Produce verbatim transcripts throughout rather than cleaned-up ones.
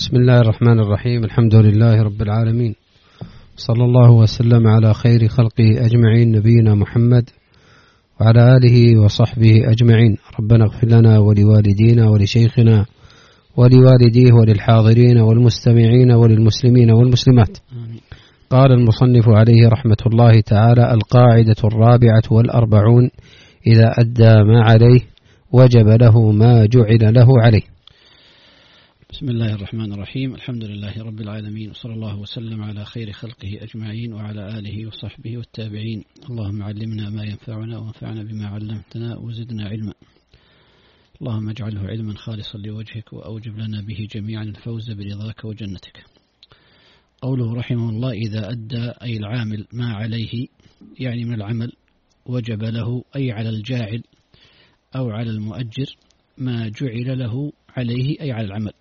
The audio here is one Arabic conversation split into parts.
بسم الله الرحمن الرحيم. الحمد لله رب العالمين، صلى الله وسلم على خير خلقه أجمعين، نبينا محمد وعلى آله وصحبه أجمعين. ربنا اغفر لنا ولوالدينا ولشيخنا ولوالديه وللحاضرين والمستمعين وللمسلمين والمسلمات. قال المصنف عليه رحمة الله تعالى: القاعدة الرابعة والأربعون: إذا أدى ما عليه وجب له ما جعل له عليه. بسم الله الرحمن الرحيم. الحمد لله رب العالمين، وصلى الله وسلم على خير خلقه أجمعين وعلى آله وصحبه والتابعين. اللهم علمنا ما ينفعنا وانفعنا بما علمتنا وزدنا علما. اللهم اجعله علما خالصا لوجهك وأوجب لنا به جميعا الفوز برضاك وجنتك. قوله رحمه الله: إذا أدى أي العامل ما عليه، يعني من العمل، وجب له أي على الجاعل أو على المؤجر ما جعل له عليه أي على العمل.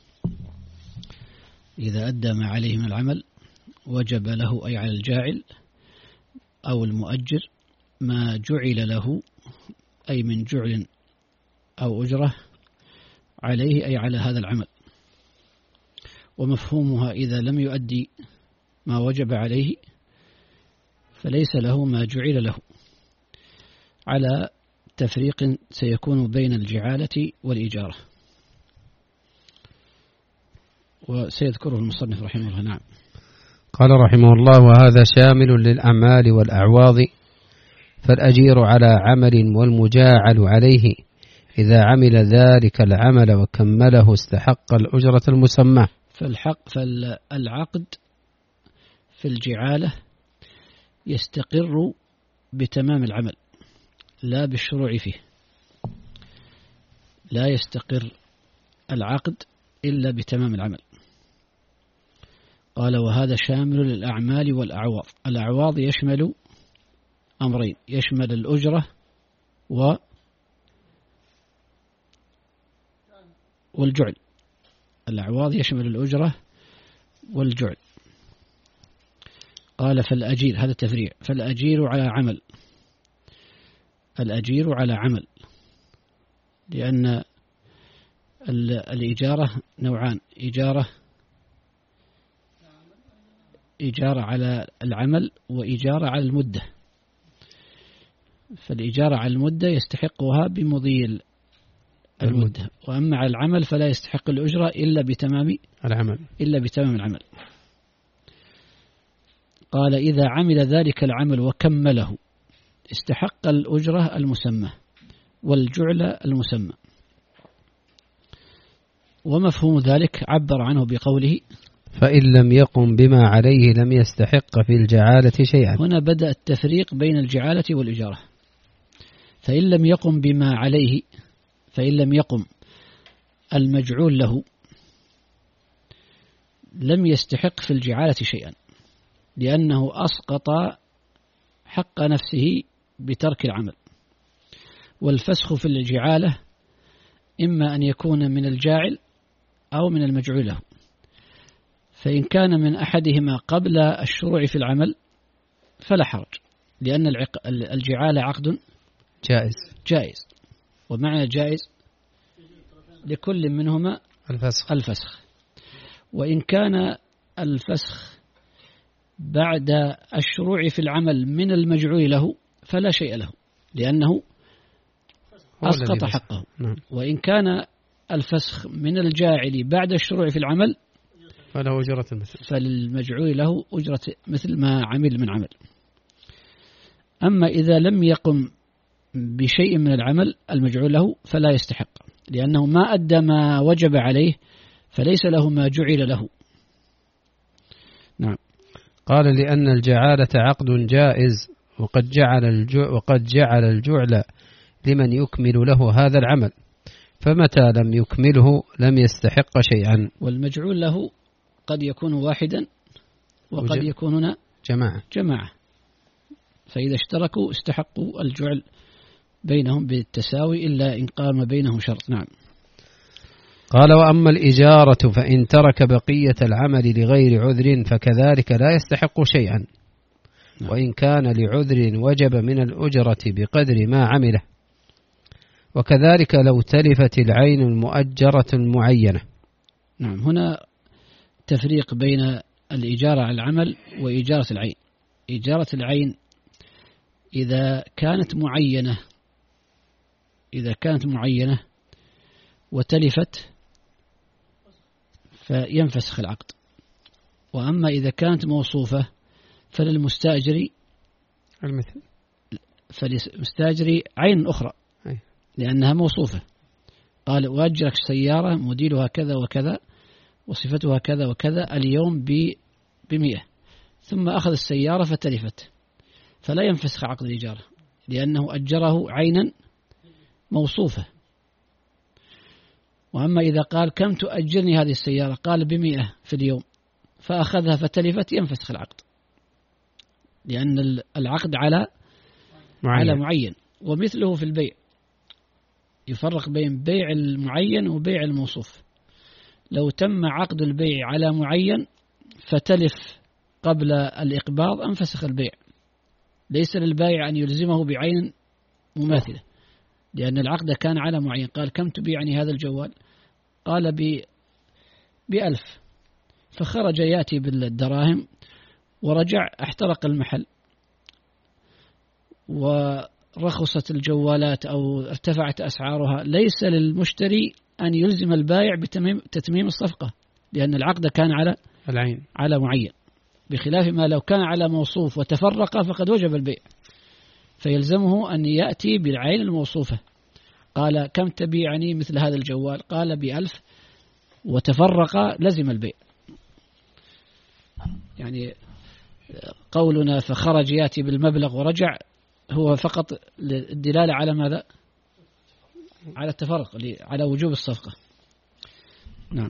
إذا أدى ما عليه من العمل وجب له أي على الجاعل أو المؤجر ما جعل له أي من جعل أو أجرة عليه أي على هذا العمل. ومفهومها: إذا لم يؤدي ما وجب عليه فليس له ما جعل له، على تفريق سيكون بين الجعالة والإجارة، وسيذكره المصنف رحمه الله. نعم. قال رحمه الله: وهذا شامل للأعمال والأعواض، فالأجير على عمل والمجاعل عليه إذا عمل ذلك العمل وكمله استحق الأجرة المسمى. فالحق فالعقد في الجعالة يستقر بتمام العمل لا بالشروع فيه، لا يستقر العقد إلا بتمام العمل. قال: وهذا شامل للأعمال والأعواض. الأعواض يشمل أمرين: يشمل الأجرة و والجعل. الأعواض يشمل الأجرة والجعل. قال: فالأجير، هذا التفريع، فالأجير على عمل، الأجير على عمل، لأن الإجارة نوعان: إجارة إجارة على العمل وإجارة على المدة. فالإجارة على المدة يستحقها بمضي المدة، وأما على العمل فلا يستحق الأجرة إلا بتمام العمل إلا بتمام العمل. قال: إذا عمل ذلك العمل وكمله استحق الأجرة المسمى والجعل المسمى. ومفهوم ذلك عبر عنه بقوله: فإن لم يقم بما عليه لم يستحق في الجعالة شيئا. هنا بدأ التفريق بين الجعالة والإجارة. فإن لم يقم بما عليه، فإن لم يقم المجعول له لم يستحق في الجعالة شيئا، لأنه أسقط حق نفسه بترك العمل. والفسخ في الجعالة إما أن يكون من الجاعل أو من المجعول له. فإن كان من أحدهما قبل الشروع في العمل فلا حرج، لأن الجعالة عقد جائز جائز ومعنى جائز لكل منهما الفسخ. الفسخ. وإن كان الفسخ بعد الشروع في العمل من المجعول له فلا شيء له، لأنه أسقط حقه. نعم. وإن كان الفسخ من الجاعل بعد الشروع في العمل فله أجرة مثل فالمجعول له أجرة مثل ما عمل من عمل. أما إذا لم يقم بشيء من العمل المجعول له فلا يستحق، لأنه ما أدى ما وجب عليه فليس له ما جعل له. نعم. قال: لأن الجعالة عقد جائز، وقد جعل الجع وقد جعل الجعل لمن يكمل له هذا العمل، فمتى لم يكمله لم يستحق شيئا. والمجعول له قد يكون واحدا وقد وج... يكونون جماعة جماعة، فإذا اشتركوا استحقوا الجعل بينهم بالتساوي إلا إن قام بينهم شرط. نعم. قال: وأما الإجارة فإن ترك بقية العمل لغير عذر فكذلك لا يستحق شيئا. نعم. وإن كان لعذر وجب من الأجرة بقدر ما عمله، وكذلك لو تلفت العين المؤجرة المعينة. نعم. هنا تفريق بين الإجارة على العمل وإجارة العين. إجارة العين إذا كانت معينة إذا كانت معينة وتلفت فينفسخ العقد. وأما إذا كانت موصوفة فللمستأجر المثل فللمستأجر عين أخرى لأنها موصوفة. قال أؤجرك سيارة موديلها كذا وكذا وصفتها كذا وكذا اليوم بمئة، ثم أخذ السيارة فتلفت، فلا ينفسخ عقد الإجارة لأنه أجره عينا موصوفة. وأما إذا قال كم تؤجرني هذه السيارة، قال بمئة في اليوم، فأخذها فتلفت، ينفسخ العقد لأن العقد على معين. على معين. ومثله في البيع، يفرق بين بيع المعين وبيع الموصوف. لو تم عقد البيع على معين فتلف قبل الإقباض أنفسخ البيع، ليس للبائع أن يلزمه بعين مماثلة لأن العقد كان على معين. قال كم تبيعني هذا الجوال؟ قال بألف، فخرج يأتي بالدراهم ورجع احترق المحل ورخصت الجوالات أو ارتفعت أسعارها، ليس للمشتري أن يلزم البائع بتتميم الصفقة لأن العقد كان على العين على معين، بخلاف ما لو كان على موصوف وتفرق فقد وجب البيع، فيلزمه أن يأتي بالعين الموصوفة. قال كم تبيعني مثل هذا الجوال؟ قال بألف، وتفرق لزم البيع. يعني قولنا فخرج يأتي بالمبلغ ورجع هو فقط الدلالة على ماذا؟ على التفرق، على وجوب الصفقة. نعم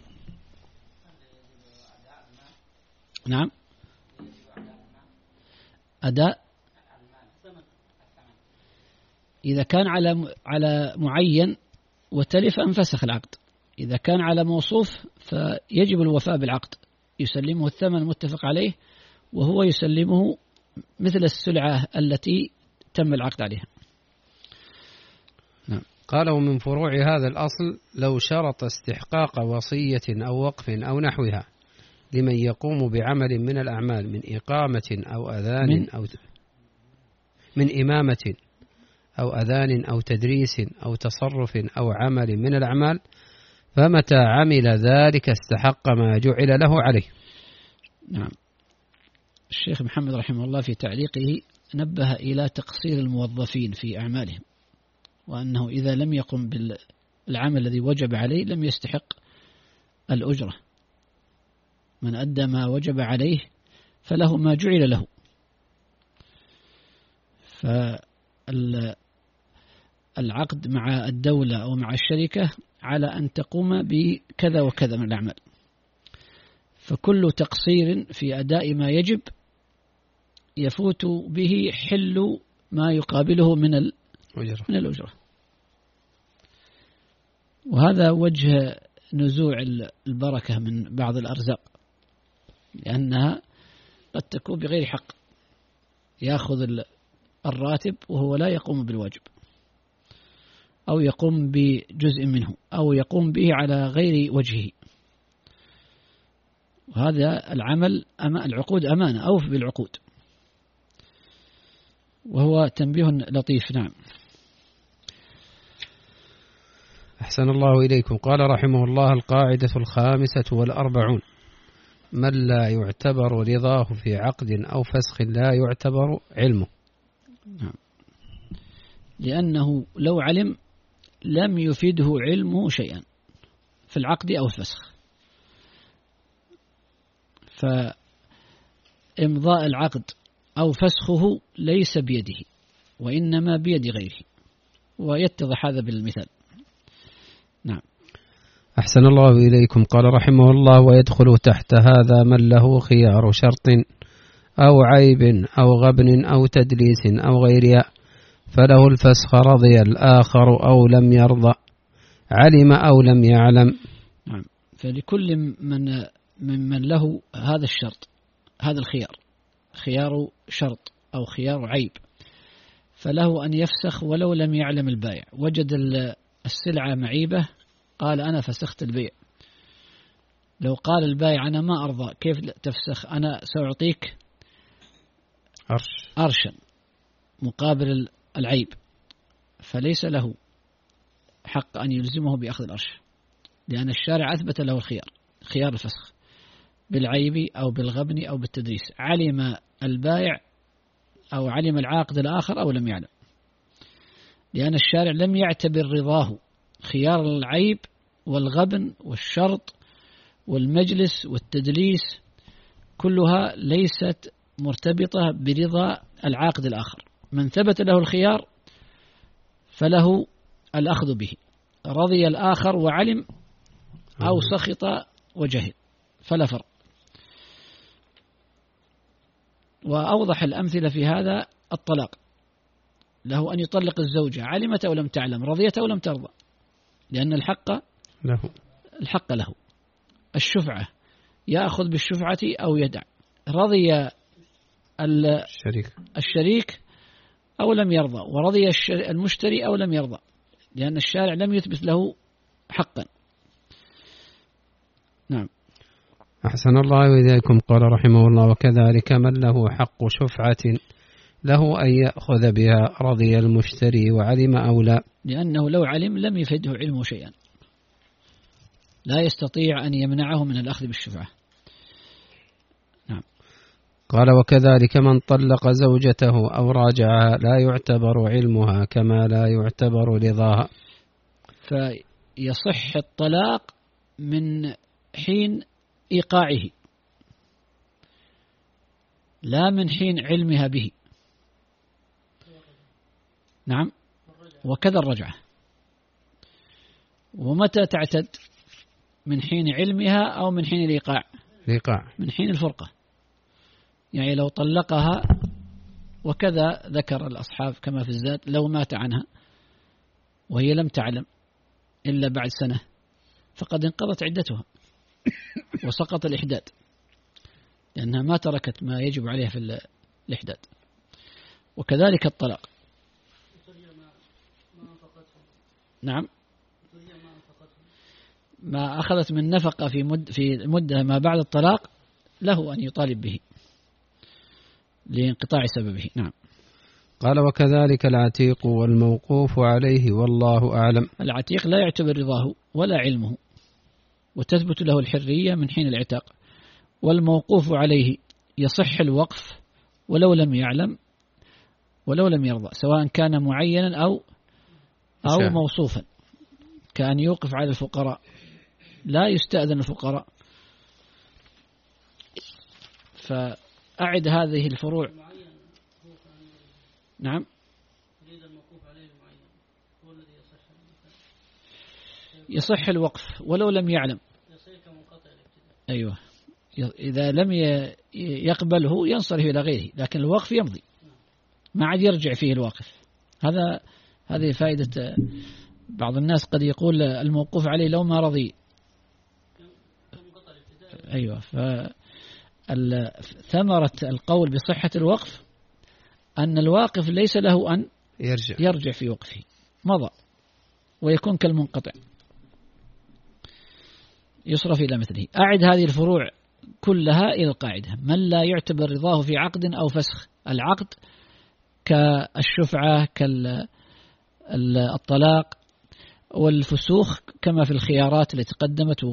نعم أداء إذا كان على على معين وتلف انفسخ العقد. إذا كان على موصوف فيجب الوفاء بالعقد، يسلمه الثمن متفق عليه وهو يسلمه مثل السلعة التي تم العقد عليها. نعم. قال ومن فروع هذا الأصل لو شرط استحقاق وصية أو وقف أو نحوها لمن يقوم بعمل من الأعمال من إقامة أو أذان من أو من إمامة أو أذان أو تدريس أو تصرف أو عمل من الأعمال، فمتى عمل ذلك استحق ما جعل له عليه. نعم. الشيخ محمد رحمه الله في تعليقه نبه إلى تقصير الموظفين في أعمالهم، وأنه إذا لم يقم بالعمل الذي وجب عليه لم يستحق الأجرة. من أدى ما وجب عليه فله ما جعل له. فالعقد مع الدولة أو مع الشركة على أن تقوم بكذا وكذا من الأعمال، فكل تقصير في أداء ما يجب يفوت به حل ما يقابله من من الأجرة. وهذا وجه نزوع البركة من بعض الأرزاق، لأنها قد تكون بغير حق، يأخذ الراتب وهو لا يقوم بالواجب، أو يقوم بجزء منه، أو يقوم به على غير وجهه. وهذا العمل أما العقود أمانة، أوف بالعقود، وهو تنبيه لطيف. نعم. أحسن الله إليكم. قال رحمه الله القاعدة الخامسة والأربعون: من لا يعتبر رضاه في عقد أو فسخ لا يعتبر علمه. نعم. لأنه لو علم لم يفيده علمه شيئا في العقد أو الفسخ، فإمضاء العقد أو فسخه ليس بيده وإنما بيد غيره، ويتضح هذا بالمثال. نعم. أحسن الله إليكم. قال رحمه الله: ويدخل تحت هذا من له خيار شرط أو عيب أو غبن أو تدليس أو غيرها، فله الفسخ رضي الآخر أو لم يرضى، علم أو لم يعلم. نعم. فلكل من ممن له هذا الشرط، هذا الخيار، خيار شرط أو خيار عيب، فله أن يفسخ ولو لم يعلم البائع. وجد السلعة معيبة قال أنا فسخت البيع، لو قال البائع أنا ما أرضى، كيف تفسخ؟ أنا سأعطيك أرش أرشا مقابل العيب، فليس له حق أن يلزمه بأخذ الأرش، لأن الشارع أثبت له الخيار، خيار الفسخ بالعيب أو بالغبن أو بالتدريس، علم البائع أو علم العاقد الآخر أو لم يعلم، لأن الشارع لم يعتبر رضاه. خيار العيب والغبن والشرط والمجلس والتدليس كلها ليست مرتبطة برضا العاقد الآخر. من ثبت له الخيار فله الأخذ به، رضي الآخر وعلم أو سخط وجهل فلا فرق. وأوضح الأمثلة في هذا الطلاق، له أن يطلق الزوجة علمت أو لم تعلم، رضيت أو لم ترضى، لأن الحق له. الحق له. الشفعة يأخذ بالشفعة أو يدع، رضي الشريك الشريك أو لم يرضى، ورضي المشتري أو لم يرضى، لأن الشارع لم يثبت له حقا. نعم. أحسن الله إليكم. قال رحمه الله: وكذلك من له حق شفعة له أن يأخذ بها، رضي المشتري وعلم أو لا، لأنه لو علم لم يفده علمه شيئا، لا يستطيع أن يمنعه من الأخذ بالشفعة. نعم. قال: وكذلك من طلق زوجته أو راجعها لا يعتبر علمها كما لا يعتبر رضاها. فيصح الطلاق من حين إيقاعه لا من حين علمها به. نعم. وكذا الرجعة. ومتى تعتد؟ من حين علمها أو من حين الإيقاع؟ الإيقاع. من حين الفرقة. يعني لو طلقها، وكذا ذكر الأصحاب كما في الزاد، لو مات عنها وهي لم تعلم إلا بعد سنة فقد انقضت عدتها وسقط الإحداد، لأنها ما تركت ما يجب عليها في الإحداد. وكذلك الطلاق. نعم. ما أخذت من نفقة في مد في مدة ما بعد الطلاق له أن يطالب به لانقطاع سببه. نعم. قال: وكذلك العتيق والموقوف عليه والله أعلم. العتيق لا يعتبر رضاه ولا علمه، وتثبت له الحرية من حين العتاق. والموقوف عليه يصح الوقف ولو لم يعلم ولو لم يرضى، سواء كان معينا أو أو شاء. موصوفا، كأن يوقف على الفقراء، لا يستأذن الفقراء. فأعد هذه الفروع. نعم. يصح الوقف ولو لم يعلم. أيوة، إذا لم يقبله ينصرف إلى غيره، لكن الوقف يمضي ما عاد يرجع فيه الواقف. هذا هذه فائدة. بعض الناس قد يقول الموقوف عليه لو ما رضي. أيوة. فثمرة القول بصحة الوقف أن الواقف ليس له أن يرجع, يرجع في وقفه، مضى ويكون كالمنقطع، يصرف إلى مثله. أعد هذه الفروع كلها إلى القاعدة: من لا يعتبر رضاه في عقد أو فسخ. العقد كالشفعة كالطلاق والفسوخ كما في الخيارات التي قدمت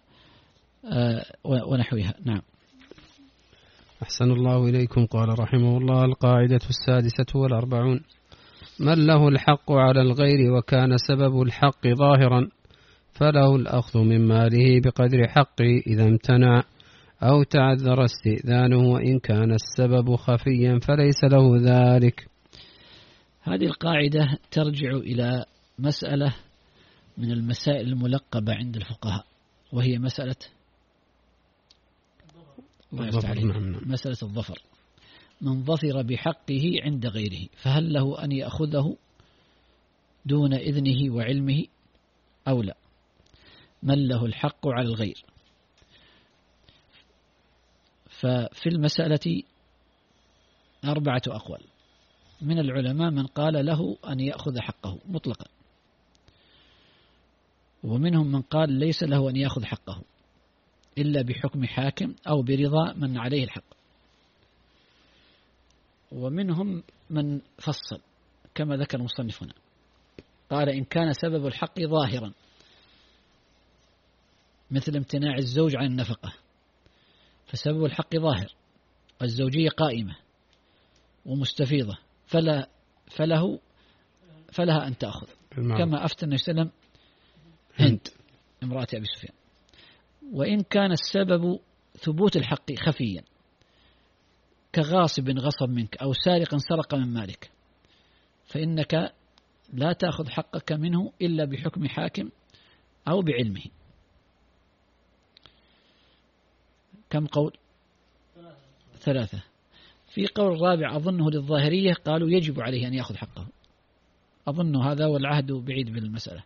ونحوها. نعم. أحسن الله إليكم. قال رحمه الله: القاعدة السادسة والأربعون: من له الحق على الغير وكان سبب الحق ظاهرا فله الأخذ من ماله بقدر حقه إذا امتنع أو تعذر استئذانه، وإن كان السبب خفيا فليس له ذلك. هذه القاعدة ترجع إلى مسألة من المسائل الملقبة عند الفقهاء، وهي مسألة مسألة الظفر. من ظفر بحقه عند غيره فهل له أن يأخذه دون إذنه وعلمه أو لا؟ من له الحق على الغير. ففي المسألة أربعة أقوال من العلماء: من قال له أن يأخذ حقه مطلقا، ومنهم من قال ليس له أن يأخذ حقه، إلا بحكم حاكم أو برضا من عليه الحق. ومنهم من فصل كما ذكر المصنف هنا، قال إن كان سبب الحق ظاهرا مثل امتناع الزوج عن النفقة فسبب الحق ظاهر، الزوجية قائمة ومستفيضة فلا فله فلها أن تأخذ، كما أفتى النبي صلى الله عليه وسلم هند امرأة أبي سفيان. وإن كان السبب ثبوت الحق خفيا كغاصب غصب منك أو سارق سرق من مالك فإنك لا تأخذ حقك منه إلا بحكم حاكم أو بعلمه. كم قول؟ ثلاثة. في قول رابع أظنه للظاهرية قالوا يجب عليه أن يأخذ حقه، أظن هذا والعهد بعيد بالمسألة.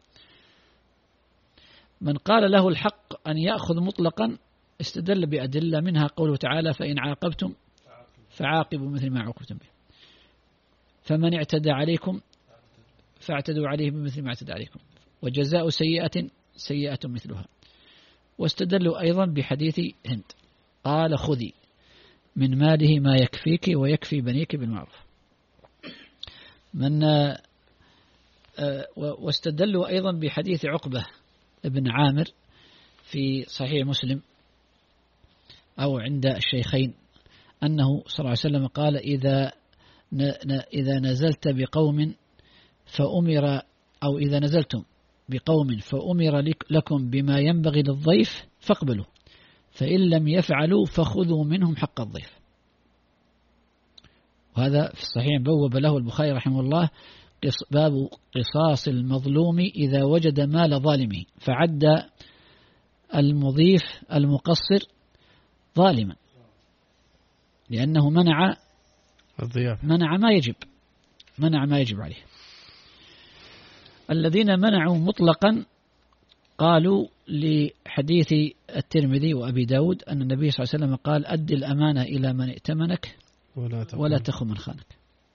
من قال له الحق أن يأخذ مطلقا استدل بأدلة منها قوله تعالى فإن عاقبتم فعاقبوا مثل ما عوقبتم به، فمن اعتدى عليكم فاعتدوا عليه بمثل ما اعتدى عليكم، وجزاء سيئة سيئة مثلها. واستدلوا أيضا بحديث هند قال خذي من ماله ما يكفيك ويكفي بنيك بالمعروف. من واستدلوا أيضا بحديث عقبة ابن عامر في صحيح مسلم أو عند الشيخين أنه صلى الله عليه وسلم قال إذا إذا نزلت بقوم فأمر أو إذا نزلتم بقوم فأمر لكم بما ينبغي للضيف فاقبلوا، فإن لم يفعلوا فخذوا منهم حق الضيف. وهذا في الصحيح بوب له البخاري رحمه الله باب قصاص المظلوم إذا وجد مال ظالمه، فعد المضيف المقصر ظالما لأنه منع الضيافة، منع ما يجب منع ما يجب عليه. الذين منعوا مطلقا قالوا لحديث الترمذي وأبي داود أن النبي صلى الله عليه وسلم قال أد الأمانة إلى من ائتمنك ولا تخن من خانك.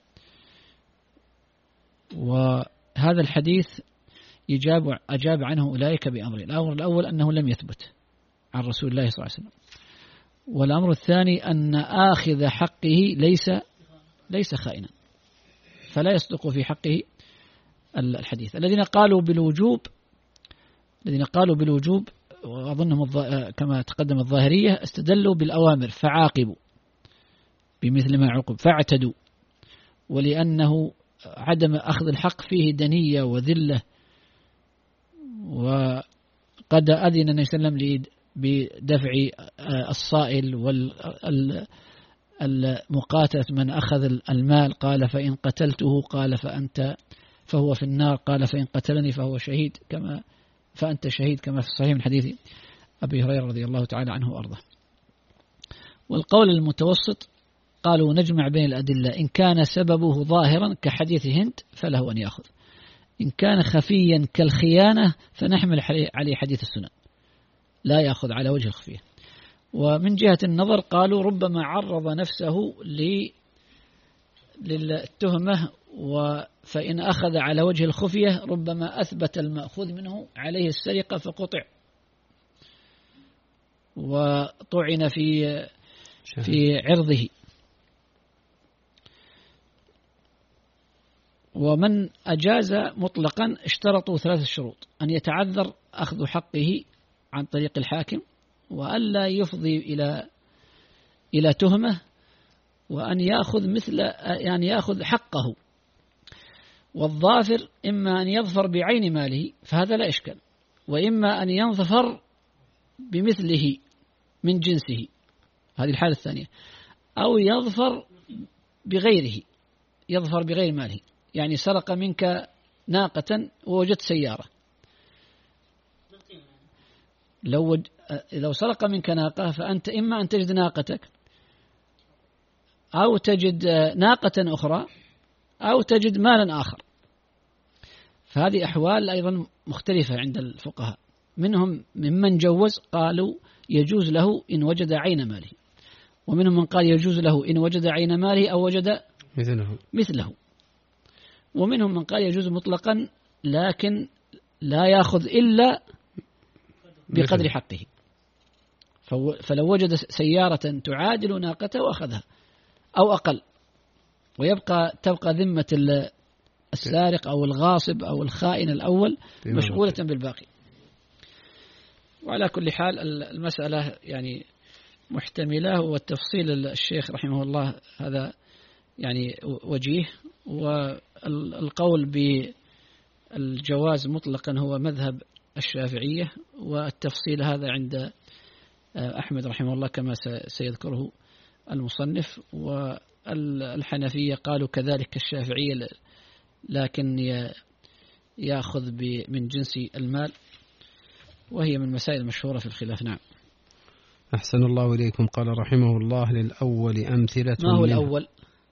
وهذا الحديث يجاب أجاب عنه أولئك بأمرين: الأمر الأول أنه لم يثبت عن رسول الله صلى الله عليه وسلم، والأمر الثاني أن آخذ حقه ليس ليس خائنا فلا يصدق في حقه الحديث. الذين قالوا بالوجوب الذين قالوا بالوجوب وأظنهم كما تقدم الظاهرية استدلوا بالأوامر فعاقبوا بمثل ما عوقب فاعتدوا، ولأنه عدم أخذ الحق فيه دنية وذلة، وقد أذن النبي صلى الله عليه وسلم بدفع الصائل والمقاتلة من أخذ المال، قال فإن قتلته قال فأنت فهو في النار، قال فإن قتلني فهو شهيد كما فأنت شهيد كما في الصحيح من حديث أبي هريرة رضي الله تعالى عنه وأرضاه. والقول المتوسط قالوا نجمع بين الأدلة، إن كان سببه ظاهرا كحديث هند فله أن يأخذ، إن كان خفيا كالخيانة فنحمل عليه حديث السنن لا يأخذ على وجه الخفية. ومن جهة النظر قالوا ربما عرض نفسه للتهمة، فإن أخذ على وجه الخفية ربما أثبت المأخوذ منه عليه السرقة فقطع وطعن في في عرضه. ومن أجاز مطلقا اشترطوا ثلاث شروط: أن يتعذر أخذ حقه عن طريق الحاكم، وألا يفضي إلى إلى تهمة، وأن يأخذ مثل يعني يأخذ حقه. والظافر إما أن يظفر بعين ماله فهذا لا إشكال، وإما أن ينظفر بمثله من جنسه، هذه الحالة الثانية، أو يظفر بغيره يظفر بغير ماله، يعني سرق منك ناقة ووجدت سيارة، لو لو سرق منك ناقة فأنت إما أن تجد ناقتك أو تجد ناقة أخرى أو تجد مالا آخر. فهذه أحوال أيضا مختلفة عند الفقهاء، منهم ممن جوز قالوا يجوز له إن وجد عين ماله، ومنهم من قال يجوز له إن وجد عين ماله أو وجد مثله, مثله. ومنهم من قال يجوز مطلقا لكن لا يأخذ إلا بقدر حقه. فلو وجد سيارة تعادل ناقته أخذها أو أقل، ويبقى تبقى ذمة السارق أو الغاصب أو الخائن الأول مشغولة بالباقي. وعلى كل حال المسألة يعني محتملة، والتفصيل الشيخ رحمه الله هذا يعني وجيه، والقول بالجواز مطلقا هو مذهب الشافعية، والتفصيل هذا عند أحمد رحمه الله كما سيذكره المصنف. والحنفية قالوا كذلك الشافعية، لكن يأخذ من جنس المال، وهي من المسائل المشهورة في الخلاف. نعم. أحسن الله إليكم. قال رحمه الله: للأول أمثلة. ما هو الأول؟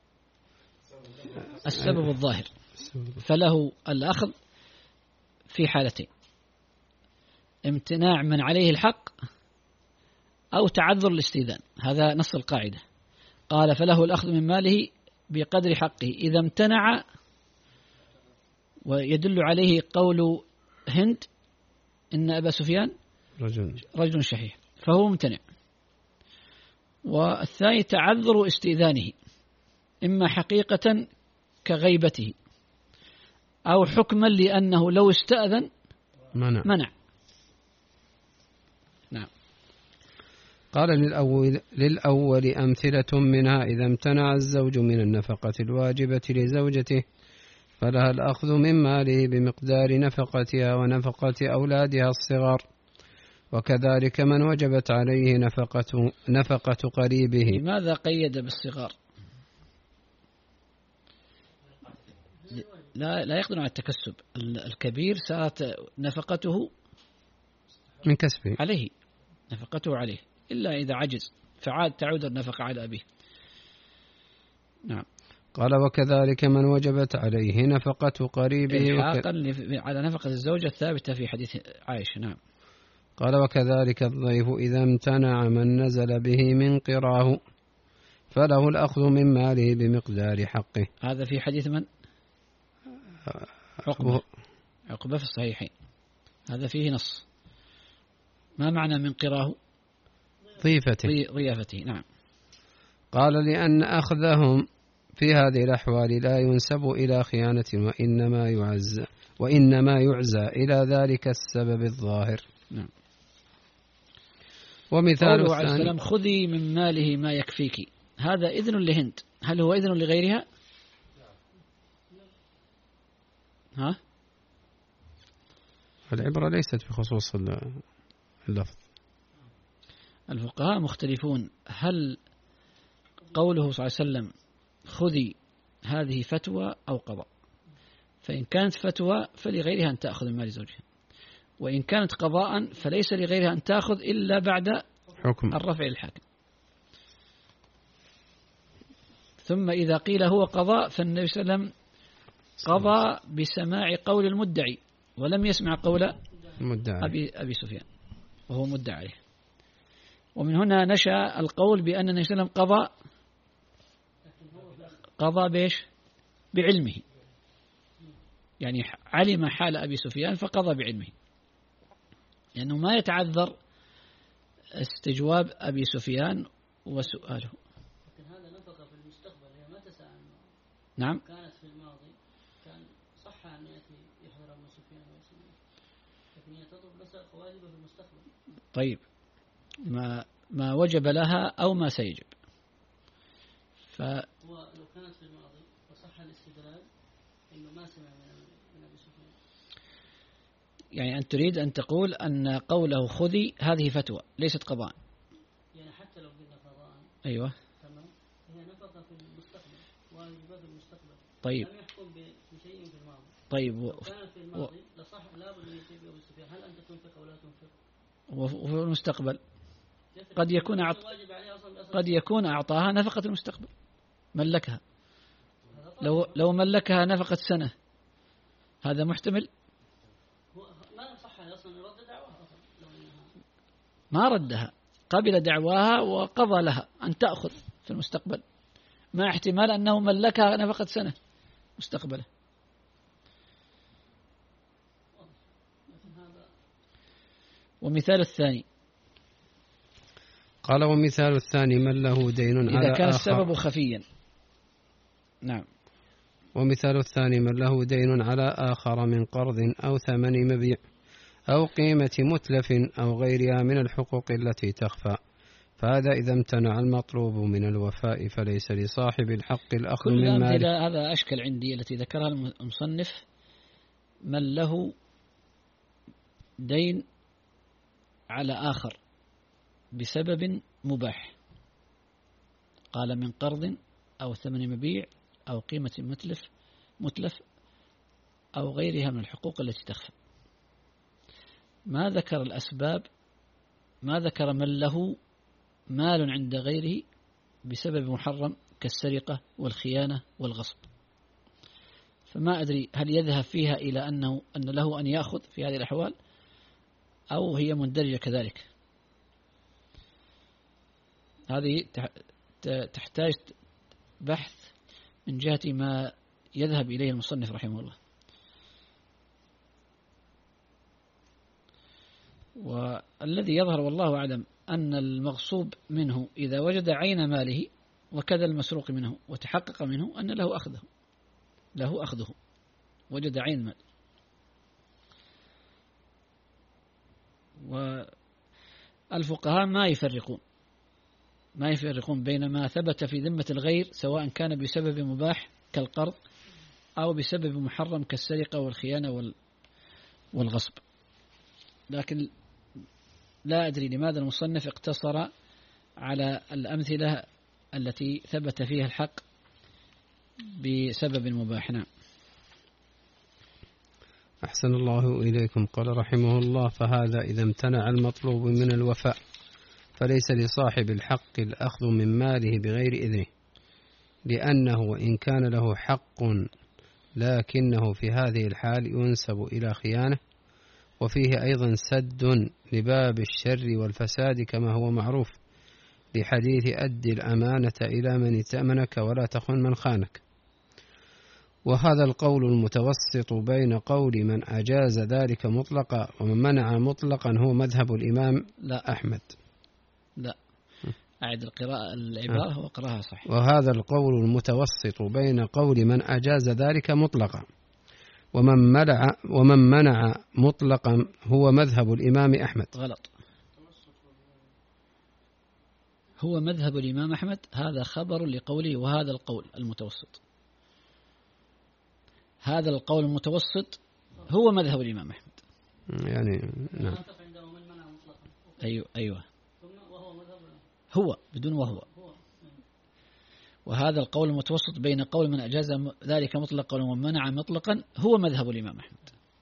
السبب الظاهر، فله الأخذ في حالتين: امتناع من عليه الحق أو تعذر الاستئذان. هذا نص القاعدة. قال: فله الأخذ من ماله بقدر حقه إذا امتنع، ويدل عليه قول هند إن أبا سفيان رجل, رجل شحيح، فهو ممتنع. والثاني تعذر استئذانه، إما حقيقة كغيبته، أو حكما لأنه لو استأذن منع, منع. نعم. قال: للأول, للأول أمثلة منها: إذا امتنع الزوج من النفقة الواجبة لزوجته فلها الأخذ من ماله بمقدار نفقتها ونفقة أولادها الصغار، وكذلك من وجبت عليه نفقة, نفقة قريبه. لماذا قيد بالصغار؟ لا, لا يقدر على التكسب. الكبير صارت نفقته من كسبه عليه، نفقته عليه، إلا إذا عجز فعاد تعود النفقة على أبيه. نعم. قال: وكذلك من وجبت عليه نفقة قريبه إلحاقا وك... على نفقة الزوجة الثابتة في حديث عائشة. نعم. قال: وكذلك الضيف إذا امتنع من نزل به من قراه فله الأخذ من ماله بمقدار حقه. هذا في حديث من؟ عقبة. عقبة في الصحيحين، هذا فيه نص. ما معنى من قراه؟ ضيفته ضيافته. نعم. قال: لأن أخذهم في هذه الأحوال لا ينسب إلى خيانة، وإنما يعزى وإنما يعزى إلى ذلك السبب الظاهر. نعم. ومثال قوله عليه السلام: خذي من ماله ما يكفيك، هذا إذن لهند، هل هو إذن لغيرها؟ ها؟ العبرة ليست بخصوص اللفظ. الفقهاء مختلفون، هل قوله صلى الله عليه وسلم خذي هذه فتوى أو قضاء؟ فإن كانت فتوى فلغيرها أن تأخذ من مال زوجها، وإن كانت قضاء فليس لغيرها أن تأخذ إلا بعد حكم الرفع الحاكم. ثم إذا قيل هو قضاء فالنبي صلى الله عليه وسلم قضى بسماع قول المدعي ولم يسمع قول أبي, أبي سفيان وهو مدعي عليه. ومن هنا نشأ القول بأن النبي صلى الله عليه وسلم قضى قضى بيش بعلمه، يعني علم حال أبي سفيان فقضى بعلمه، لأنه ما يتعذر استجواب أبي سفيان وسؤاله. لكن هذا نفقة في المستقبل، هي ما تسعى عنه. نعم. كانت في الماضي كان صح أن يأتي يحضر أبو سفيان ويسمع، لكن هي تطلب بس واجبة في المستقبل. طيب، ما ما وجب لها أو ما سيجب. ف ولو كانت في الماضي وصح الاستدلال إنه ما سمع من أبي سفيان، يعني أن تريد أن تقول أن قوله خذي هذه فتوى ليست قضاء. يعني حتى لو قلنا قضاء أيوة تمام، هي نفقة في المستقبل، واجبة في المستقبل. طيب. لم يحكم بشيء في الماضي. طيب. لو كانت في الماضي و... لصح لا بد من يجيب أبو سفيان، هل أنت تنفق أو لا تنفق؟ وفي المستقبل قد يكون أعط... قد يكون أعطاها نفقة المستقبل، ملكها. لو لو ملكها نفقة سنة هذا محتمل. ما صح أصلا يرد دعواها أصلا، لو إنها ما ردها، قبل دعواها وقضى لها أن تأخذ في المستقبل، مع احتمال أنه ملكها نفقة سنة مستقبله. ومثال الثاني: قال ومثال الثاني من له دين على آخر إذا كان السبب خفيا. نعم. ومثال الثاني من له دين على آخر من قرض أو ثمن مبيع أو قيمة متلف أو غيرها من الحقوق التي تخفى، فهذا إذا امتنع المطلوب من الوفاء فليس لصاحب الحق الأخذ من ماله. هذا أشكل عندي التي ذكرها المصنف من له دين على آخر بسبب مباح، قال من قرض أو ثمن مبيع أو قيمة متلف متلف أو غيرها من الحقوق التي تخفى. ما ذكر الأسباب، ما ذكر من له مال عند غيره بسبب محرم كالسرقة والخيانة والغصب، فما أدري هل يذهب فيها إلى أنه أن له أن يأخذ في هذه الأحوال أو هي مندرجة كذلك. هذه تحتاج بحث من جهة ما يذهب إليه المصنف رحمه الله. والذي يظهر والله أعلم أن المغصوب منه إذا وجد عين ماله وكذا المسروق منه وتحقق منه أن له أخذه له أخذه وجد عين مال. والفقهاء ما يفرقون ما يفرقون بين ما ثبت في ذمة الغير سواء كان بسبب مباح كالقرض أو بسبب محرم كالسرقة والخيانة والغصب. لكن لا أدري لماذا المصنف اقتصر على الأمثلة التي ثبت فيها الحق بسبب مباح. نعم. أحسن الله إليكم. قال رحمه الله فهذا إذا امتنع المطلوب من الوفاء فليس لصاحب الحق الأخذ من ماله بغير إذنه، لأنه وإن كان له حق لكنه في هذه الحال ينسب إلى خيانة، وفيه أيضا سد لباب الشر والفساد كما هو معروف لحديث أد الأمانة إلى من ائتمنك ولا تخن من خانك. وهذا القول المتوسط بين قول من أجاز ذلك مطلقا ومن منع مطلقا هو مذهب الإمام لا أحمد. لا أعد القراءة العبارة وقراها صح. وهذا القول المتوسط بين قول من أجاز ذلك مطلقا ومن منع ومن منع مطلقا هو مذهب الإمام أحمد. غلط. هو مذهب الإمام أحمد، هذا خبر لقوله وهذا القول المتوسط. هذا القول المتوسط هو مذهب الإمام أحمد. يعني نعم. أيوة أيوة. هو بدون وهو. وهذا القول المتوسط بين قول من أجاز ذلك مطلقا ومن منع مطلقا هو مذهب الإمام أحمد.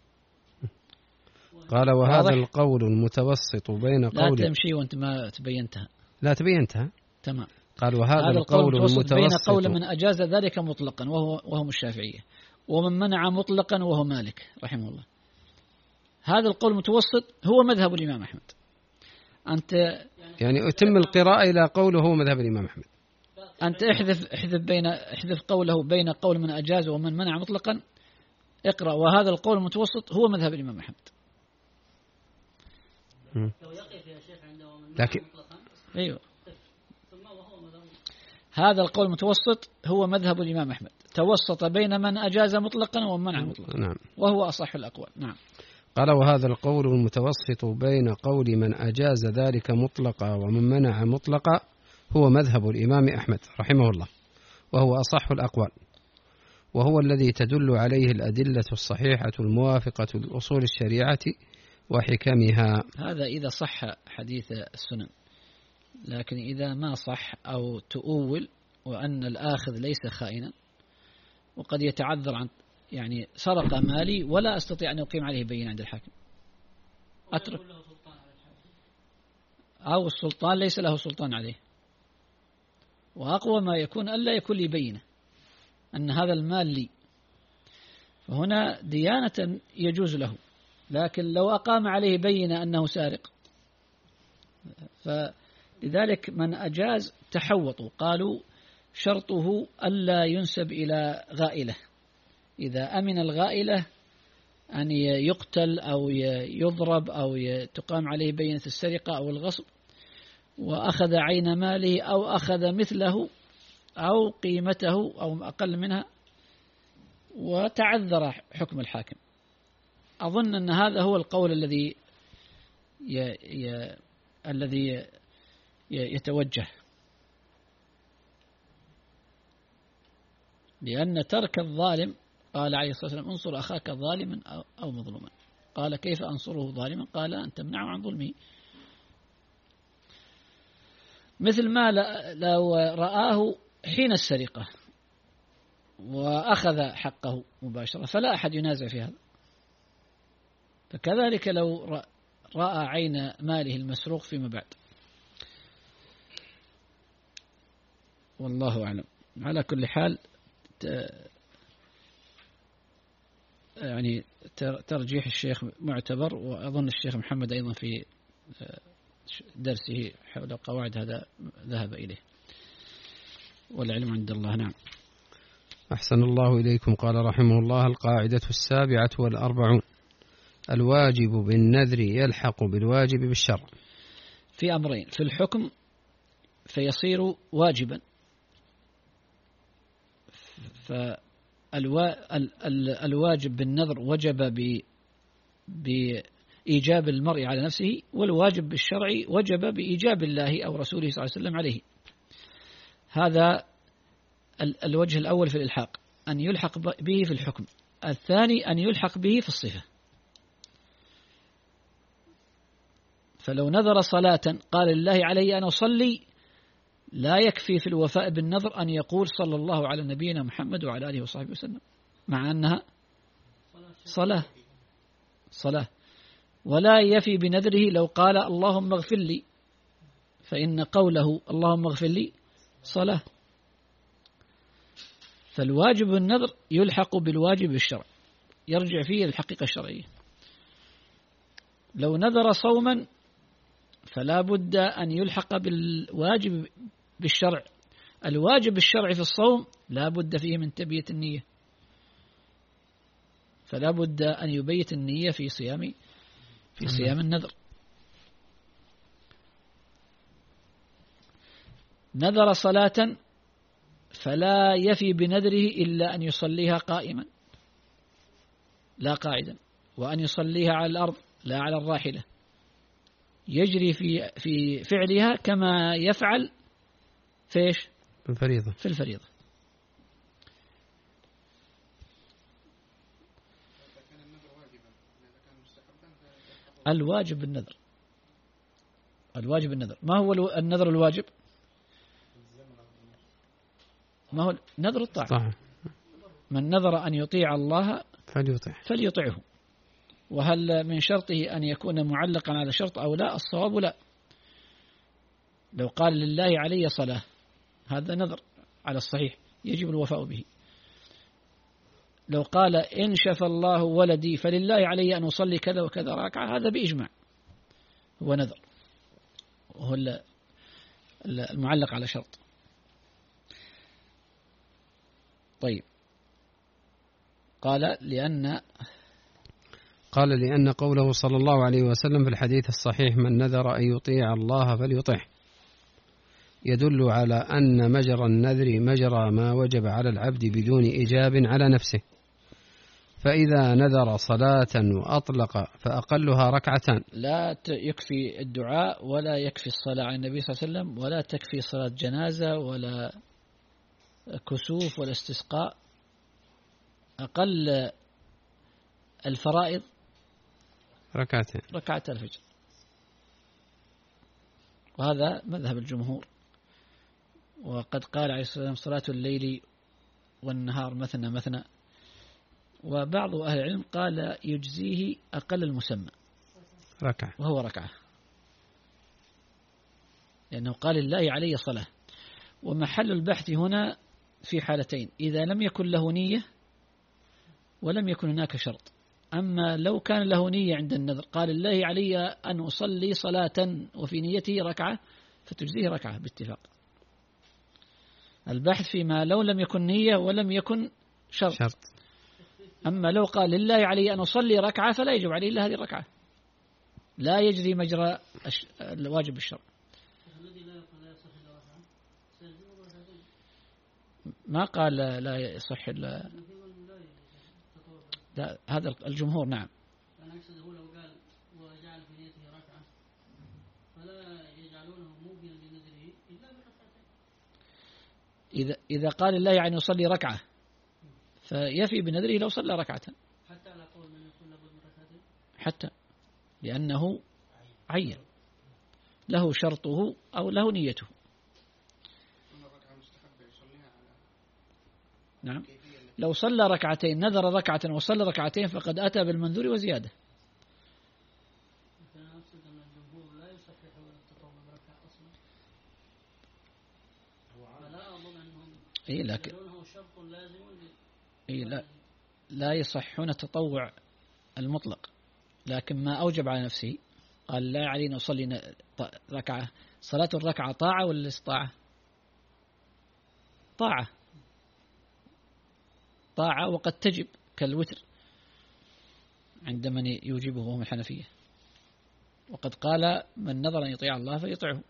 قال وهذا القول المتوسط بين قول. لا تمشي وأنت ما تبينتها. لا تبينتها. تمام. قال وهذا القول المتوسط بين قول من أجاز ذلك مطلقا وهو وهم الشافعية ومن منع مطلقا وهو مالك رحمه الله. هذا القول المتوسط هو مذهب الإمام أحمد. أنت يعني أتم القراءة إلى قوله هو مذهب الإمام أحمد. أنت احذف احذف بين احذف قوله بين قول من أجاز ومن منع مطلقا، اقرأ وهذا القول المتوسط هو مذهب الإمام أحمد. لكن أيوه هذا القول المتوسط هو مذهب الإمام أحمد، توسط بين من أجاز مطلقا ومن منع مطلقا. نعم. وهو أصح الأقوال. نعم. قال وهذا القول المتوسط بين قول من أجاز ذلك مطلقا ومن منع مطلقا هو مذهب الإمام أحمد رحمه الله، وهو أصح الأقوال، وهو الذي تدل عليه الأدلة الصحيحة الموافقة لأصول الشريعة وحكمها. هذا إذا صح حديث السنن، لكن إذا ما صح أو تؤول وأن الآخذ ليس خائنا وقد يتعذر عن يعني سرق مالي ولا أستطيع أن أقيم عليه بينة عند الحاكم، أترك، أو السلطان ليس له سلطان عليه، وأقوى ما يكون ألا يكون لي بينة أن هذا المال لي، فهنا ديانة يجوز له، لكن لو أقام عليه بينة أنه سارق، فلذلك من أجاز تحوطوا قالوا شرطه ألا ينسب إلى غائلة، إذا أمن الغائلة أن يقتل أو يضرب أو تقام عليه بينة السرقة أو الغصب وأخذ عين ماله أو أخذ مثله أو قيمته أو أقل منها وتعذر حكم الحاكم. أظن أن هذا هو القول الذي ي... ي... الذي ي... يتوجه، لأن ترك الظالم، قال عليه الصلاة والسلام انصر أخاك ظالما أو مظلوما، قال كيف أنصره ظالما؟ قال أن تمنعه عن ظلمه. مثل ما لو رآه حين السرقة وأخذ حقه مباشرة فلا أحد ينازع في هذا، فكذلك لو رأى عين ماله المسروق فيما بعد. والله أعلم. على كل حال يعني ترجيح الشيخ معتبر، وأظن الشيخ محمد أيضا في درسه حول قواعد هذا ذهب إليه، والعلم عند الله. نعم. أحسن الله إليكم. قال رحمه الله: القاعدة السابعة والأربعون: الواجب بالنذر يلحق بالواجب بالشرع. في أمرين: في الحكم فيصير واجبا، فالواجب بالنذر وجب بإيجاب المرء على نفسه، والواجب بالشرع وجب بإيجاب الله أو رسوله صلى الله عليه وسلم عليه. هذا الوجه الأول في الإلحاق، أن يلحق به في الحكم. الثاني أن يلحق به في الصفة. فلو نذر صلاة قال لله علي أن أصلي، لا يكفي في الوفاء بالنذر أن يقول صلى الله على نبينا محمد وعلى آله وصحبه وسلم، مع أنها صلاة صلاة ولا يفي بنذره لو قال اللهم اغفر لي، فإن قوله اللهم اغفر لي صلاة. فالواجب النذر يلحق بالواجب الشرعي، يرجع فيه الحقيقة الشرعية. لو نذر صوما فلا بد أن يلحق بالواجب بالشرع. الواجب الشرعي في الصوم لا بد فيه من تبية النية، فلا بد أن يبيت النية في صيام في صيام النذر. نذر صلاة فلا يفي بنذره إلا أن يصليها قائما لا قاعدا، وأن يصليها على الأرض لا على الراحلة، يجري في في فعلها كما يفعل فيش في الفريضة في الفريضة. الواجب النذر، الواجب النذر. ما هو النذر الواجب؟ ما هو نذر الطاعة. طبعا. من نذر أن يطيع الله فليطع فليطعه. وهل من شرطه أن يكون معلقا على شرط أو لا؟ الصواب لا. لو قال لله علي صلاة، هذا نذر على الصحيح يجب الوفاء به. لو قال إن شفى الله ولدي فلله علي أن أصلي كذا وكذا ركعة، هذا بإجماع هو نذر، وهو المعلق على شرط. طيب، قال لأن قال لأن قوله صلى الله عليه وسلم في الحديث الصحيح: من نذر أن يطيع الله فليطعه، يدل على أن مجرى النذر مجرى ما وجب على العبد بدون إيجاب على نفسه. فإذا نذر صلاة وأطلق فأقلها ركعتان، لا يكفي الدعاء ولا يكفي الصلاة على النبي صلى الله عليه وسلم، ولا تكفي صلاة جنازة ولا كسوف ولا استسقاء. أقل الفرائض ركعتين ركعة الفجر، وهذا مذهب الجمهور. وقد قال عليه الصلاة والسلام: صلاة الليل والنهار مثنى مثنى. وبعض أهل العلم قال يجزيه أقل المسمى ركعة، وهو ركعة، لأنه قال الله علي صلاة. ومحل البحث هنا في حالتين: إذا لم يكن له نية ولم يكن هناك شرط. أما لو كان له نية عند النذر، قال الله علي أن أصلي صلاة وفي نيته ركعة، فتجزيه ركعة باتفاق. البحث فيما لو لم يكن نية ولم يكن شرط, شرط. أما لو قال لله علي أن أصلي ركعة فلا يجب عليه إلا هذه الركعة، لا يجري مجرى الواجب الشرع. الذي ما قال لا يصح لا, لا هذا الجمهور. نعم. أنا أقصد هو لو قال وجعل في نيته ركعة فلا يجعلونه موجلا لنذره إلا بركعتين. إذا إذا قال الله يعني يصلي ركعة فيفي بنذره لو صلى ركعة. حتى على قول من يقول لابد من ركعتين. حتى لأنه عين له شرطه أو له نيته. نعم. لو صلى ركعتين نذر ركعة وصلى ركعتين فقد أتى بالمنذور وزيادة. أنا أقصد أن الجمهور لا يصححون التطوع بركعة أصلا. فلا أظن أنهم إيه لكن يجعلونه شرط لازم. إيه لا لا يصحون التطوع المطلق، لكن ما أوجب على نفسه قال لا علينا أصلي ركعة. صلاة الركعة طاعة ولا استطاعة؟ طاعة طاعة وقد تجب كالوتر عند من يوجبه وهم الحنفية، وقد قال من نظر أن يطيع الله فيطيعه.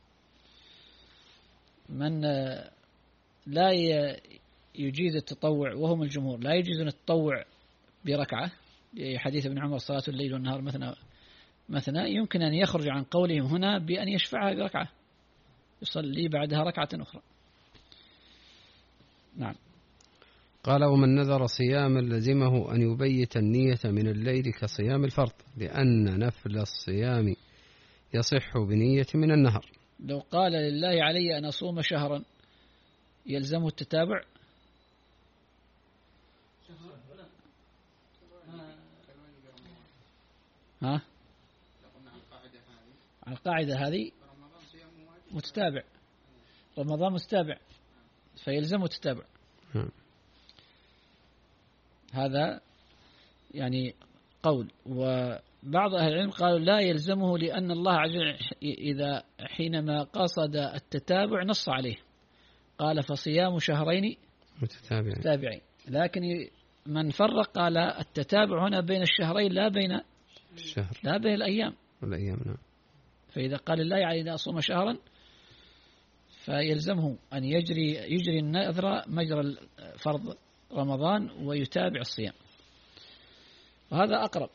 من لا يجيز التطوع وهم الجمهور لا يجيزون التطوع بركعة حديث ابن عمر صلاة الليل والنهار مثنى مثنى، يمكن أن يخرج عن قولهم هنا بأن يشفعها بركعة يصلي بعدها ركعة أخرى. نعم. قال ومن نذر صياما لزمه أن يبيت النية من الليل كصيام الفرض، لأن نفل الصيام يصح بنية من النهر. لو قال لله علي أن أصوم شهرا يلزمه التتابع؟ ها؟ على القاعدة هذه متتابع، رمضان متتابع فيلزمه التتابع. هذا يعني قول. وبعض أهل العلم قالوا لا يلزمه لأن الله عز وجل إذا حينما قصد التتابع نص عليه قال فصيام شهرين متتابعين، لكن من فرق قال التتابع هنا بين الشهرين لا بين الشهر لا بين الأيام والأيام. نعم. فإذا قال الله علينا أصوم شهرا فيلزمه أن يجري يجري النذر مجرى فرض رمضان ويتابع الصيام، وهذا أقرب.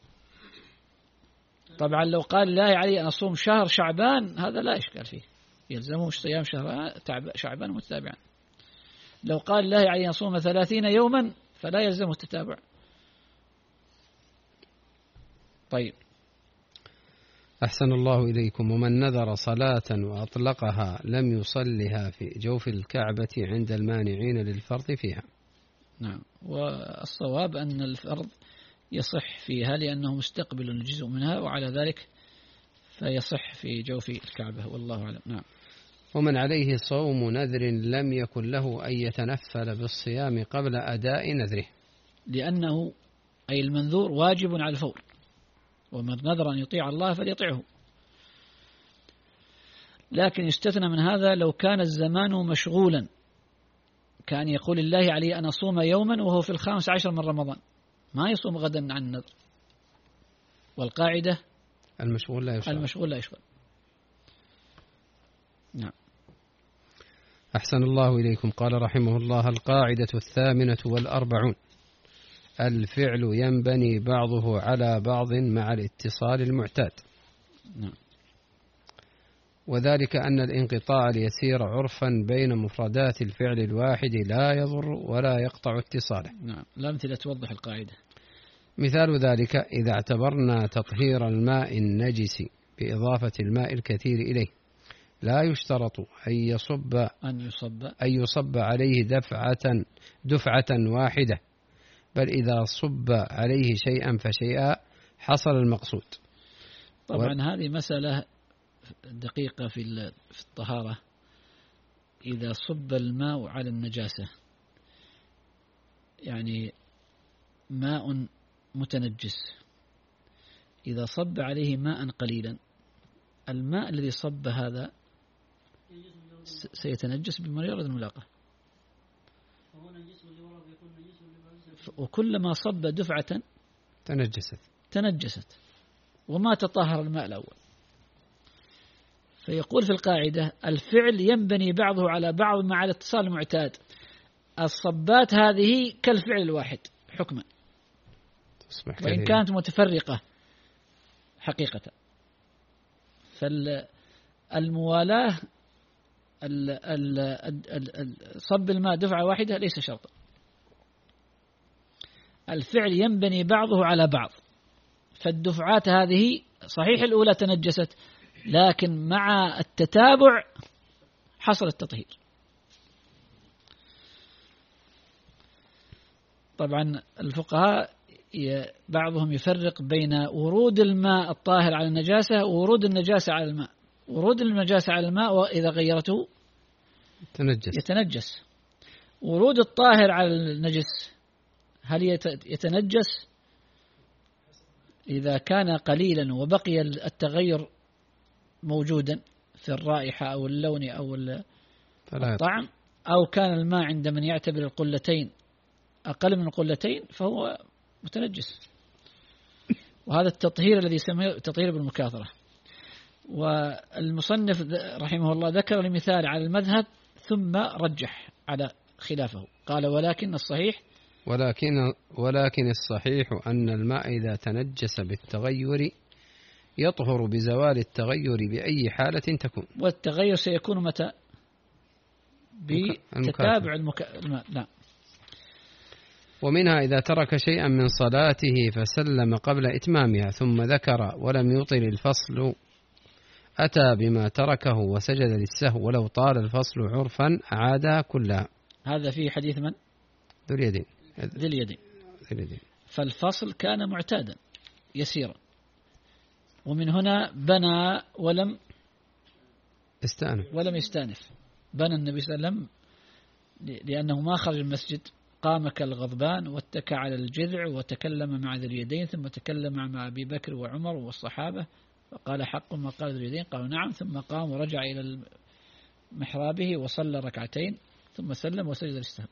طبعا لو قال لا علي أن أصوم شهر شعبان هذا لا إشكال فيه، يلزمه صيام شهر شعبان متتابعا. لو قال لا علي أن أصوم ثلاثين يوما فلا يلزمه التتابع. طيب. أحسن الله إليكم. ومن نذر صلاة وأطلقها لم يصلها في جوف الكعبة عند المانعين للفرض فيها. نعم. والصواب أن الفرض يصح فيها لأنه مستقبل جزء منها، وعلى ذلك فيصح في جوف الكعبة والله أعلم. نعم. ومن عليه صوم نذر لم يكن له أن يتنفل بالصيام قبل أداء نذره، لأنه أي المنذور واجب على الفور، ومن نذر أن يطيع الله فليطيعه. لكن يستثنى من هذا لو كان الزمان مشغولا، كان يقول الله علي أن أصوم يوما وهو في الخامس عشر من رمضان ما يصوم غدا عن النذر، والقاعدة المشغول لا يشغل. المشغول لا يشغل. نعم. أحسن الله إليكم. قال رحمه الله القاعدة الثامنة والأربعون: الفعل ينبني بعضه على بعض مع الاتصال المعتاد. نعم. وذلك أن الانقطاع اليسير عرفا بين مفردات الفعل الواحد لا يضر ولا يقطع اتصاله. نعم. الأمثلة توضح القاعدة. مثال ذلك إذا اعتبرنا تطهير الماء النجس بإضافة الماء الكثير إليه لا يشترط أن يصب أن يصب أن يصب عليه دفعة دفعة واحدة، بل إذا صب عليه شيئا فشيئا حصل المقصود. طبعا و... هذه مسألة دقيقة في الطهارة. إذا صب الماء على النجاسة، يعني ماء متنجس، إذا صب عليه ماء قليلا الماء الذي صب هذا سيتنجس بمجرد الملاقاة، وكلما صب دفعة تنجست تنجست وما تطهر الماء الأول. فيقول في القاعدة الفعل ينبني بعضه على بعض مع الاتصال المعتاد. الصبات هذه كالفعل الواحد حكما، وإن كانت متفرقة حقيقة. فالموالاة صب الماء دفعة واحدة ليس شرطا، الفعل ينبني بعضه على بعض. فالدفعات هذه صحيح الأولى تنجست، لكن مع التتابع حصل التطهير. طبعا الفقهاء بعضهم يفرق بين ورود الماء الطاهر على النجاسة وورود النجاسة على الماء. ورود النجاسة على الماء وإذا غيرته يتنجس. يتنجس. ورود الطاهر على النجس هل يتنجس؟ إذا كان قليلا وبقي التغير موجودا في الرائحة أو اللون أو الطعم، أو كان الماء عند من يعتبر القلتين أقل من القلتين فهو متنجس. وهذا التطهير الذي يسميه تطهير بالمكاثرة. والمصنف رحمه الله ذكر المثال على المذهب ثم رجح على خلافه، قال ولكن الصحيح ولكن ولكن الصحيح أن الماء إذا تنجس بالتغير يطهر بزوال التغير بأي حالة تكون. والتغير سيكون متى؟ بتتابع الماء. لا. ومنها إذا ترك شيئا من صلاته فسلم قبل إتمامها ثم ذكر ولم يطل الفصل أتى بما تركه وسجد للسهو ولو طال الفصل عرفا أعادها كلها. هذا في حديث من؟ ذو اليدين. ذو اليدين. فالفصل كان معتادا يسيرا، ومن هنا بنى ولم استأنف ولم يستأنف. بنى النبي صلى الله عليه وسلم لأنه ما خرج المسجد، قام كالغضبان واتكى على الجذع وتكلم مع ذي اليدين، ثم تكلم مع أبي بكر وعمر والصحابة فقال حق ما قال ذي اليدين، قالوا نعم، ثم قام ورجع إلى محرابه وصلى ركعتين ثم سلم وسجد للسهو.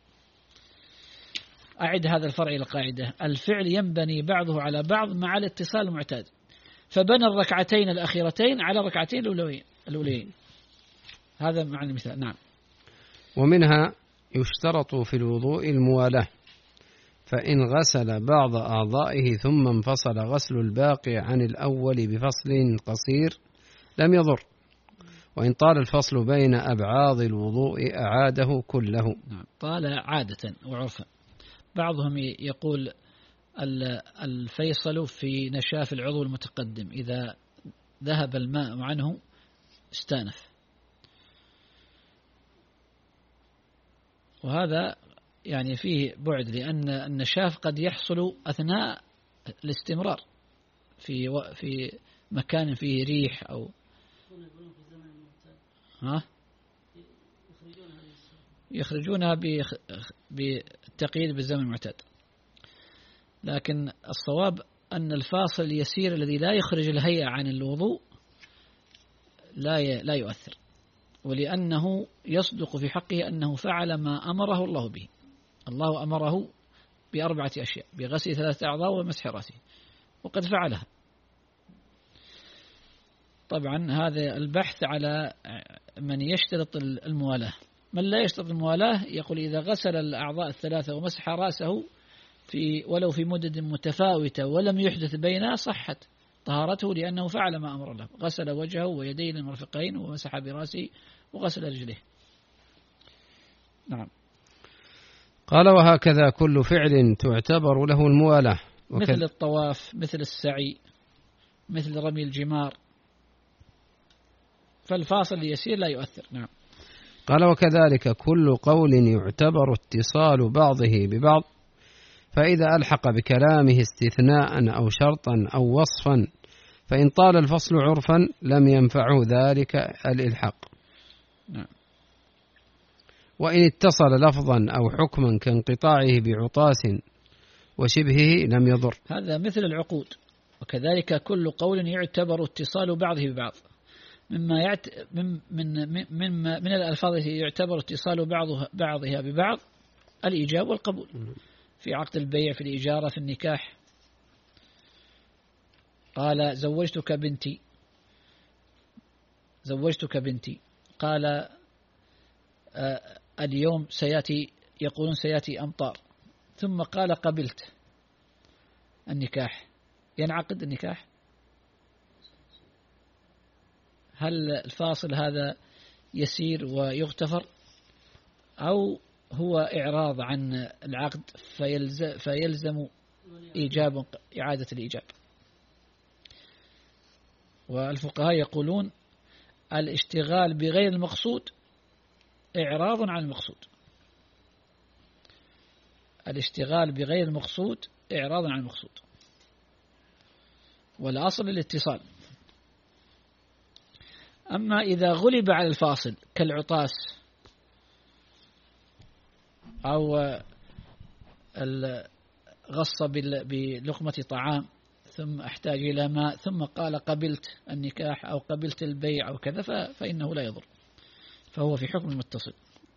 أعد هذا الفرع إلى القاعدة: الفعل ينبني بعضه على بعض مع الاتصال المعتاد، فبنى الركعتين الأخيرتين على الركعتين الأوليين. هذا معنى المثال. نعم. ومنها يشترط في الوضوء الموالاة، فإن غسل بعض أعضائه ثم انفصل غسل الباقي عن الأول بفصل قصير لم يضر، وإن طال الفصل بين أبعاض الوضوء أعاده كله. نعم. طال عادة وعرفا. بعضهم يقول الفيصل في نشاف العضو المتقدم، إذا ذهب الماء عنه استانف، وهذا يعني فيه بعد، لأن النشاف قد يحصل أثناء الاستمرار في في مكان فيه ريح أو ها يخرجونها بالتقييد بالزمن المعتاد. لكن الصواب أن الفاصل اليسير الذي لا يخرج الهيئة عن الوضوء لا لا يؤثر، ولأنه يصدق في حقه أنه فعل ما أمره الله به. الله أمره بأربعة أشياء: بغسل ثلاثة أعضاء ومسح رأسه، وقد فعلها. طبعا هذا البحث على من يشترط الموالاة. من لا يشترط الموالاة يقول إذا غسل الأعضاء الثلاثة ومسح رأسه في ولو في مدد متفاوتة ولم يحدث بينها صحت طهارته، لأنه فعل ما أمر الله، غسل وجهه ويديه المرفقين ومسح برأسه وغسل رجله. نعم. قال: وهكذا كل فعل تعتبر له الموالاة، مثل الطواف، مثل السعي، مثل رمي الجمار، فالفاصل اليسير لا يؤثر. نعم. قال: وكذلك كل قول يعتبر اتصال بعضه ببعض، فإذا ألحق بكلامه استثناء أو شرطا أو وصفا فإن طال الفصل عرفا لم ينفعه ذلك الإلحاق. نعم. وإن اتصل لفظا أو حكما كانقطاعه بعطاس وشبهه لم يضر. هذا مثل العقود. وكذلك كل قول يعتبر اتصال بعضه ببعض، مما يعت... من من من من الألفاظ التي يعتبر اتصال بعضها بعضها ببعض الإيجاب والقبول في عقد البيع، في الإجارة، في النكاح. قال: زوجتك بنتي، زوجتك بنتي. قال: آه اليوم سيأتي يقولون سيأتي أمطار، ثم قال قبلت النكاح، ينعقد النكاح؟ هل الفاصل هذا يسير ويغتفر، أو هو إعراض عن العقد فيلزم, فيلزم إيجاب إعادة الإيجاب؟ والفقهاء يقولون الاشتغال بغير المقصود إعراض عن المقصود، الاشتغال بغير المقصود إعراض عن المقصود، والأصل الاتصال. أما إذا غلب على الفاصل كالعطاس أو الغص بلقمة طعام ثم أحتاج إلى ماء ثم قال قبلت النكاح أو قبلت البيع أو كذا فإنه لا يضر، فهو في حكم المتصل.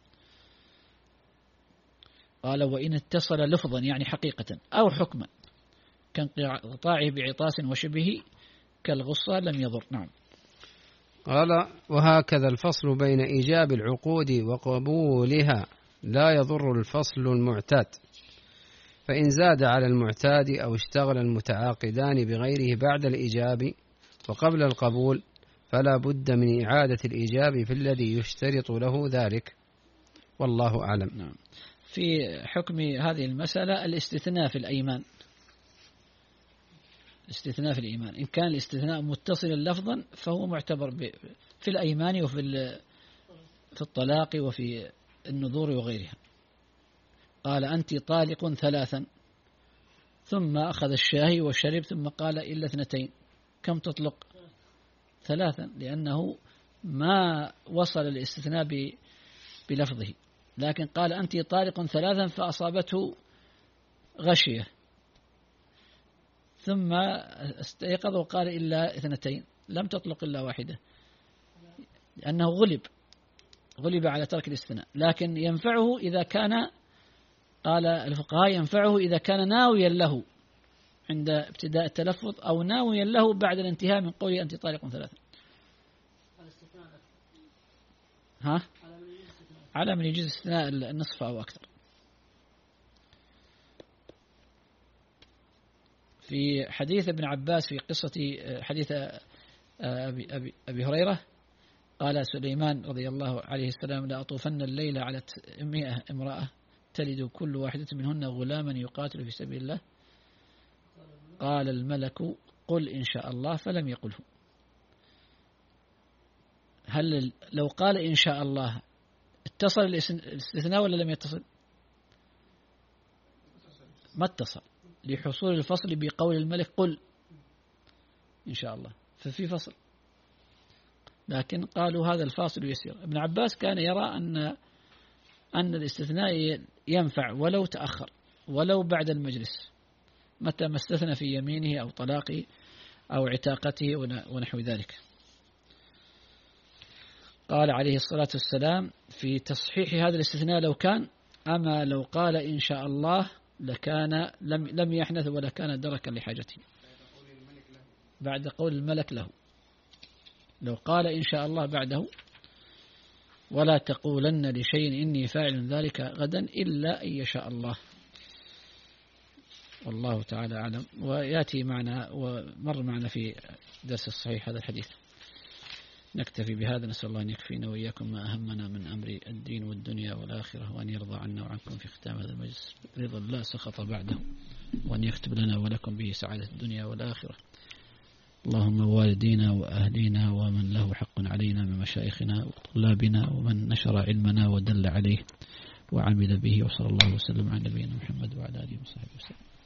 قال وإن اتصل لفظا يعني حقيقة أو حكما كانقطاعه بعطاس وشبه كالغصة لم يضر. نعم. قال وهكذا الفصل بين إيجاب العقود وقبولها لا يضر الفصل المعتاد، فإن زاد على المعتاد أو اشتغل المتعاقدان بغيره بعد الإيجاب وقبل القبول فلا بد من إعادة الإيجاب في الذي يشترط له ذلك، والله أعلم. نعم. في حكم هذه المسألة الاستثناء في الأيمان، استثناء في الإيمان إن كان الاستثناء متصلا لفظا فهو معتبر في الأيمان وفي في الطلاق وفي النذور وغيرها. قال أنت طالق ثلاثا، ثم أخذ الشاهي وشرب ثم قال إلا اثنتين، كم تطلق؟ ثلاثا، لأنه ما وصل الاستثناء بلفظه، لكن قال أنت طالق ثلاثا فأصابته غشية ثم استيقظ وقال إلا اثنتين، لم تطلق إلا واحدة لأنه غلب غلب على ترك الاستثناء. لكن ينفعه إذا كان، قال الفقهاء ينفعه إذا كان ناويا له عند ابتداء التلفظ أو ناويا له بعد الانتهاء من قوله أنت طالق ثلاثا. ها؟ على من يجوز استثناء النصف أو أكثر. في حديث ابن عباس في قصة حديث أبي, أبي, أبي هريرة قال سليمان رضي الله عليه السلام لا أطوفن الليلة على مئة امرأة تلد كل واحدة منهن غلاما يقاتل في سبيل الله، قال الملك قل إن شاء الله فلم يقله. هل لو قال إن شاء الله اتصل الاستثناء ولا لم يتصل؟ ما اتصل لحصول الفصل بقول الملك قل إن شاء الله، ففي فصل، لكن قالوا هذا الفاصل يسير. ابن عباس كان يرى أن أن الاستثناء ينفع ولو تأخر ولو بعد المجلس متى ما استثنى في يمينه أو طلاقه أو عتاقته ونحو ذلك. قال عليه الصلاة والسلام في تصحيح هذا الاستثناء لو كان أما لو قال إن شاء الله لكان لم لم يحنث ولا كان دركا لحاجته بعد قول الملك له. لو قال إن شاء الله بعده ولا تقولن لشيء إني فاعل ذلك غدا إلا أن يشاء الله، والله تعالى أعلم. ويأتي معنا ومر معنا في درس الصحيح هذا الحديث. نكتفي بهذا، نسأل الله أن يكفينا وإياكم ما أهمنا من أمر الدين والدنيا والآخرة، وأن يرضى عنا وعنكم في ختام هذا المجلس رضا لا سخط بعده، وأن يكتب لنا ولكم به سعادة الدنيا والآخرة. اللهم والدينا وأهلينا ومن له حق علينا من مشايخنا وطلابنا ومن نشر علمنا ودل عليه وعمل به، وصلى الله وسلم على نبينا محمد وعلى آله وصحبه وسلم.